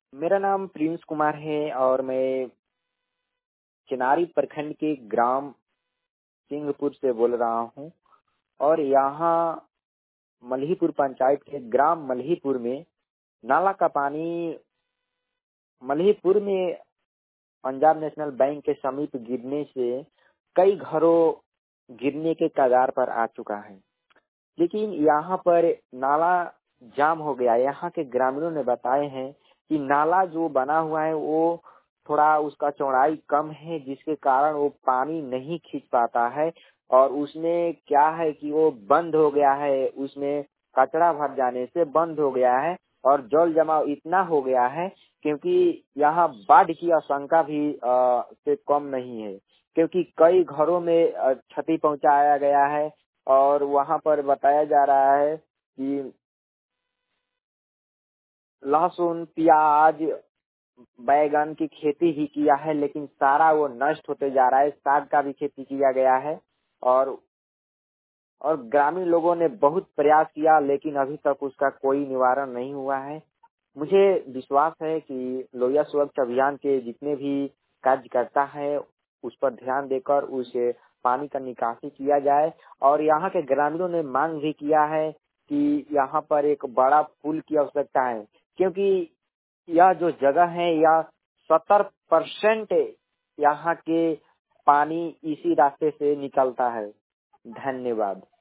मेरा नाम प्रिंस कुमार है और मैं चिनारी प्रखंड के ग्राम सिंहपुर से बोल रहा हूँ। और यहाँ मल्हीपुर पंचायत के ग्राम मल्हीपुर में नाला का पानी मल्हीपुर में पंजाब नेशनल बैंक के समीप गिरने से कई घरों गिरने के कगार पर आ चुका है। लेकिन यहाँ पर नाला जाम हो गया। यहाँ के ग्रामीणों ने बताए हैं कि नाला जो बना हुआ है वो थोड़ा उसका चौड़ाई कम है, जिसके कारण वो पानी नहीं खींच पाता है और उसमें क्या है कि वो बंद हो गया है। उसमें कचरा भर जाने से बंद हो गया है और जल जमाव इतना हो गया है क्योंकि यहाँ बाढ़ की आशंका भी से कम नहीं है, क्योंकि कई घरों में क्षति पहुंचाया गया है। और वहां पर बताया जा रहा है कि लहसुन, प्याज, बैगन की खेती भी किया है, लेकिन सारा वो नष्ट होते जा रहा है। साग का भी खेती किया गया है और ग्रामीण लोगों ने बहुत प्रयास किया, लेकिन अभी तक उसका कोई निवारण नहीं हुआ है। मुझे विश्वास है कि लोहिया स्वच्छ अभियान के जितने भी कार्यकर्ता है उस पर ध्यान देकर उस पानी का निकासी किया जाए। और यहाँ के ग्रामीणों ने मांग भी किया है कि यहाँ पर एक बड़ा पुल की आवश्यकता है, क्योंकि यह जो जगह है यह 70% यहाँ के पानी इसी रास्ते से निकलता है। धन्यवाद।